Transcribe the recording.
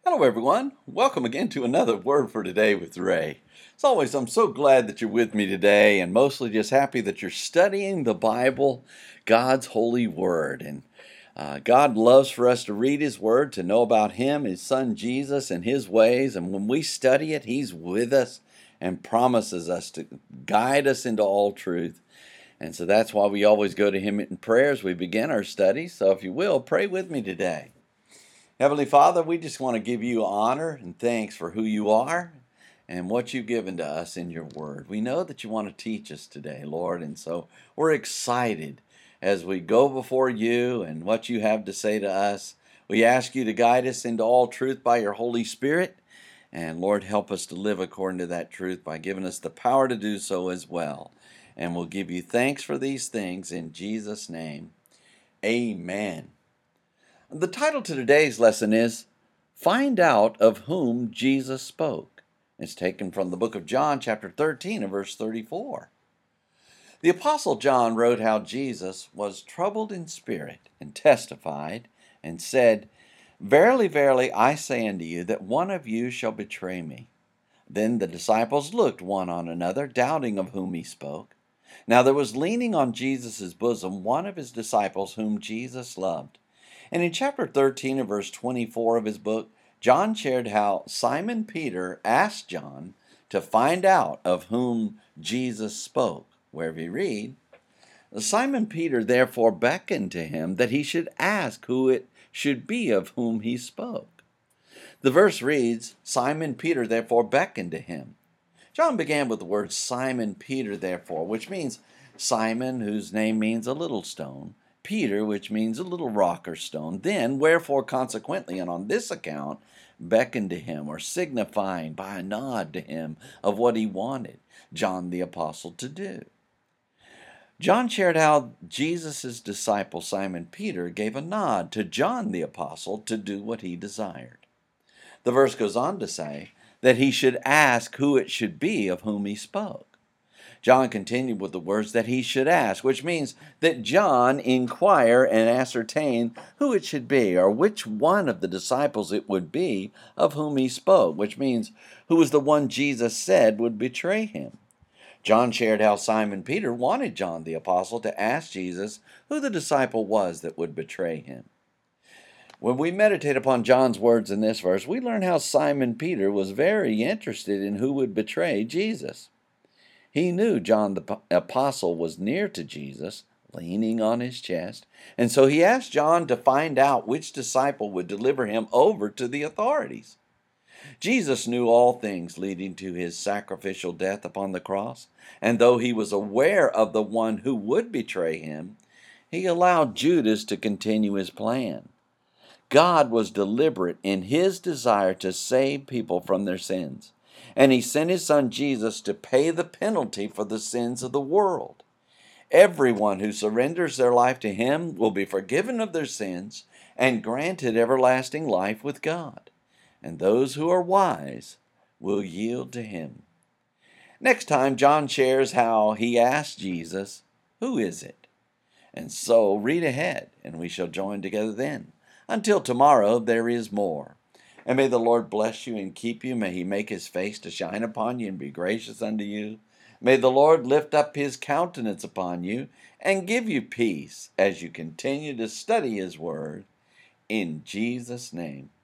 Hello, everyone. Welcome again to another Word for Today with Ray. As always, I'm so glad that you're with me today, and mostly just happy that you're studying the Bible, God's holy Word. And God loves for us to read His Word, to know about Him, His Son Jesus, and His ways. And when we study it, He's with us and promises us to guide us into all truth. And so that's why we always go to Him in prayer as we begin our study. So if you will, pray with me today. Heavenly Father, we just want to give you honor and thanks for who you are and what you've given to us in your word. We know that you want to teach us today, Lord, and so we're excited as we go before you and what you have to say to us. We ask you to guide us into all truth by your Holy Spirit, and Lord, help us to live according to that truth by giving us the power to do so as well. And we'll give you thanks for these things in Jesus' name. Amen. The title to today's lesson is Find Out of Whom Jesus Spoke. It's taken from the book of John, chapter 13, and verse 34. The Apostle John wrote how Jesus was troubled in spirit and testified and said, Verily, verily, I say unto you that one of you shall betray me. Then the disciples looked one on another, doubting of whom he spoke. Now there was leaning on Jesus' bosom one of his disciples whom Jesus loved. And in chapter 13 and verse 24 of his book, John shared how Simon Peter asked John to find out of whom Jesus spoke. Where we read, Simon Peter therefore beckoned to him that he should ask who it should be of whom he spoke. The verse reads, Simon Peter therefore beckoned to him. John began with the word Simon Peter therefore, which means Simon, whose name means a little stone, Peter, which means a little rock or stone, then, wherefore, consequently, and on this account, beckoned to him, or signifying by a nod to him of what he wanted John the Apostle to do. John shared how Jesus' disciple Simon Peter gave a nod to John the Apostle to do what he desired. The verse goes on to say that he should ask who it should be of whom he spoke. John continued with the words that he should ask, which means that John inquire and ascertain who it should be, or which one of the disciples it would be of whom he spoke, which means who was the one Jesus said would betray him. John shared how Simon Peter wanted John the Apostle to ask Jesus who the disciple was that would betray him. When we meditate upon John's words in this verse, we learn how Simon Peter was very interested in who would betray Jesus. He knew John the Apostle was near to Jesus, leaning on his chest, and so he asked John to find out which disciple would deliver him over to the authorities. Jesus knew all things leading to his sacrificial death upon the cross, and though he was aware of the one who would betray him, he allowed Judas to continue his plan. God was deliberate in his desire to save people from their sins, and he sent his son Jesus to pay the penalty for the sins of the world. Everyone who surrenders their life to him will be forgiven of their sins and granted everlasting life with God, and those who are wise will yield to him. Next time, John shares how he asked Jesus, "Who is it?" And so read ahead, and we shall join together then. Until tomorrow, there is more. And may the Lord bless you and keep you. May he make his face to shine upon you and be gracious unto you. May the Lord lift up his countenance upon you and give you peace as you continue to study his word. In Jesus' name,